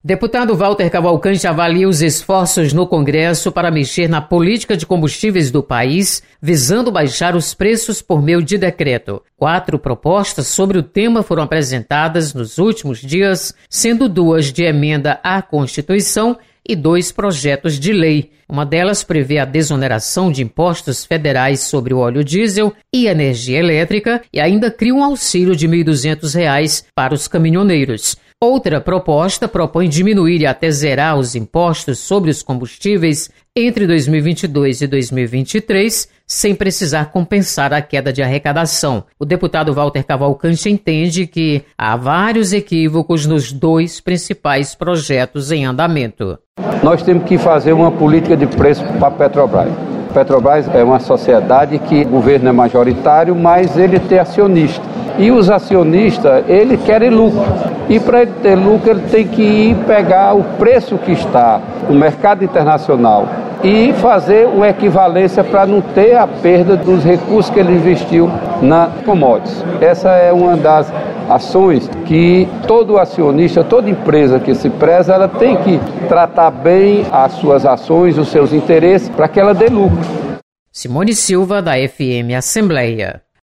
Deputado Walter Cavalcante avalia os esforços no Congresso para mexer na política de combustíveis do país, visando baixar os preços por meio de decreto. 4 propostas sobre o tema foram apresentadas nos últimos dias, sendo 2 de emenda à Constituição e 2 projetos de lei. Uma delas prevê a desoneração de impostos federais sobre o óleo diesel e energia elétrica e ainda cria um auxílio de R$ 1.200 para os caminhoneiros. Outra proposta propõe diminuir e até zerar os impostos sobre os combustíveis entre 2022 e 2023, sem precisar compensar a queda de arrecadação. O deputado Walter Cavalcante entende que há vários equívocos nos 2 principais projetos em andamento. Nós temos que fazer uma política de preço para a Petrobras. Petrobras é uma sociedade que o governo é majoritário, mas ele tem acionista. E os acionistas, eles querem lucro. E para ele ter lucro, ele tem que ir pegar o preço que está no mercado internacional e fazer uma equivalência para não ter a perda dos recursos que ele investiu na commodities. Essa é uma das ações que todo acionista, toda empresa que se preza, ela tem que tratar bem as suas ações, os seus interesses, para que ela dê lucro. Simone Silva, da FM Assembleia.